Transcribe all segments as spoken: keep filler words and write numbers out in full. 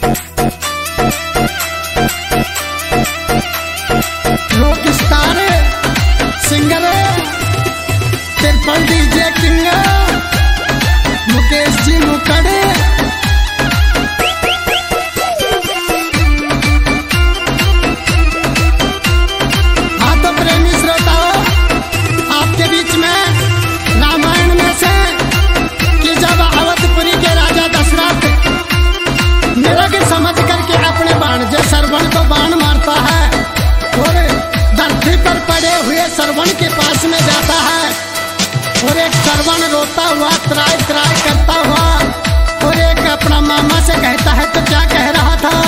Rock star singer triple DJ king Mukesh ji मुकड़े। हाँ तो प्रेमी श्रोताओं, आपके बीच में रामायण में से कि जब अवधपुरी के राजा दशरथ निरग समझ करके अपने भाणजे श्रवण को बाण मारता है और धरती पर पड़े हुए श्रवण के पास में जाता है और एक श्रवण रोता हुआ त्राय त्राय करता हुआ और एक अपना मामा से कहता है तो क्या कह रहा था?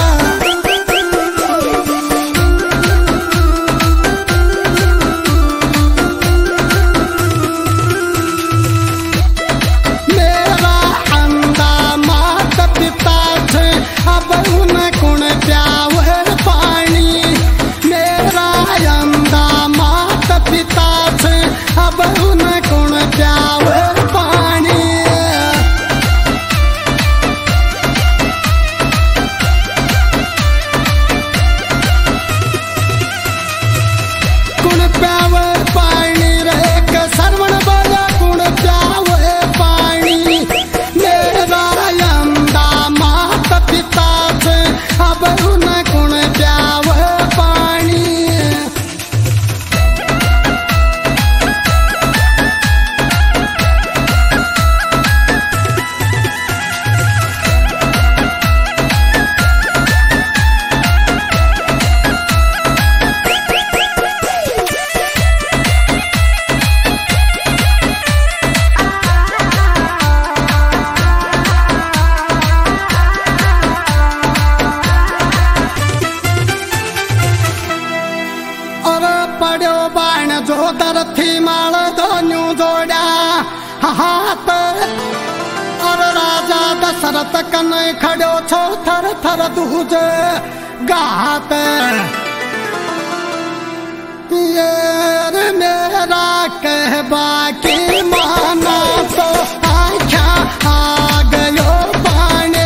मेरा अंधा माता पिता थे अब उन कुण प्यावर पानी। मेरा अंधा माता पिता थे अब उन कुण प्यावर पानी। कुण प्यावर पानी रे के श्रवण बोला कुण प्यावर पानी। मेरा अंधा माता पिता थे अब उन कुण प्यावर पानी। और पड़ो बाण जो दरथी माल दोनों जोड़ा हाथ और राजा दशरथ कन खड़ो छो थर थर दूज गात। ये रे मेरा कहबा की माना तो आख्या आ गयो बाणे।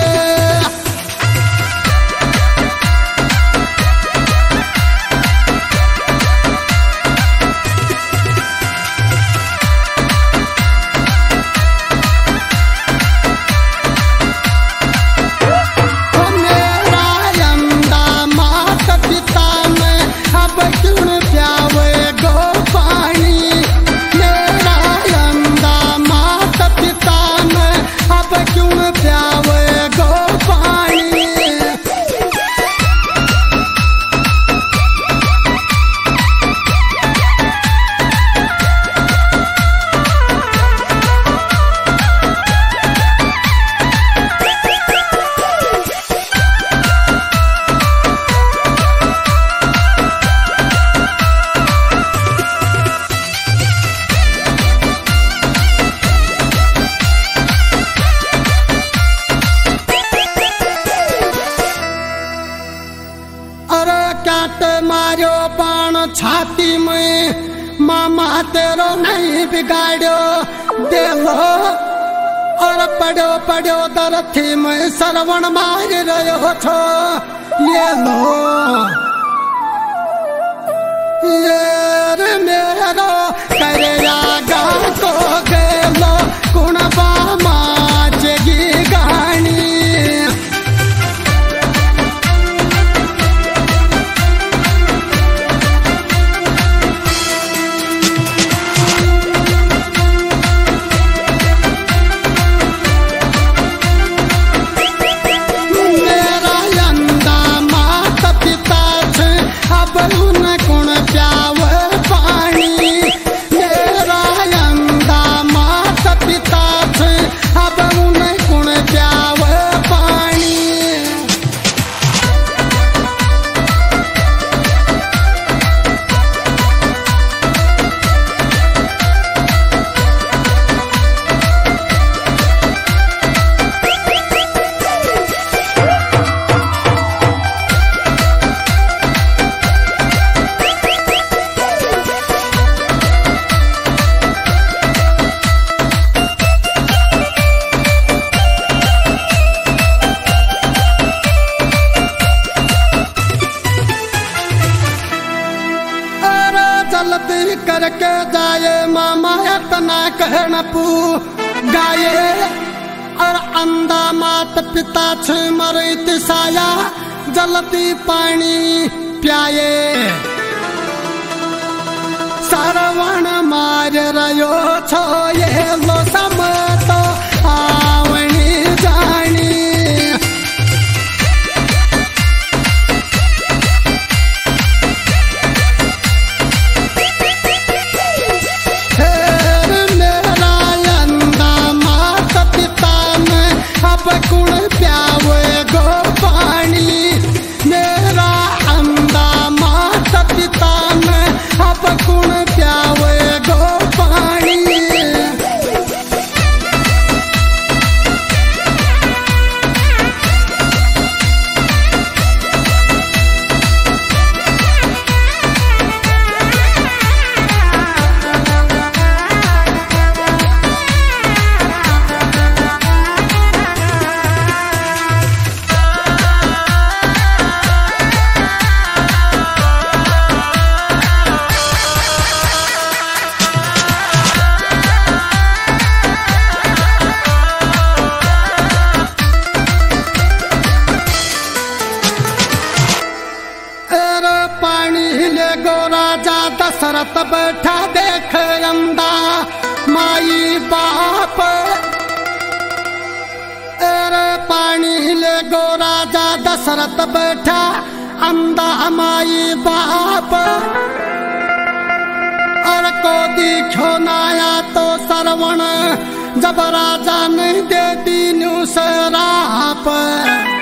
मारो बाण छाती में मामा तेरो नहीं बिगाड़ो देखो। और पड़ो पड़ो दरथी में श्रवण मार रहो छो। ये लो ये रे मेरो करे आगा को गेलो कुण बामा जगी गानी। अब कहन पू गाये और अंधा मात पिता छ मरित साया जलती पानी प्याये सरवण मार रयो छो ये लो समतो आवणी जानी कुण प्यावे गो पानी मेरा अंधा माता पिता में अब कुण प्यावे गो पानी दशरथ बैठा देख अंधा माई बाप अरे पानी ले गो राजा दशरथ बैठा अंधा माई बाप और को दिखो नाया तो सरवण जब राजा ने दे दी न्यू सराप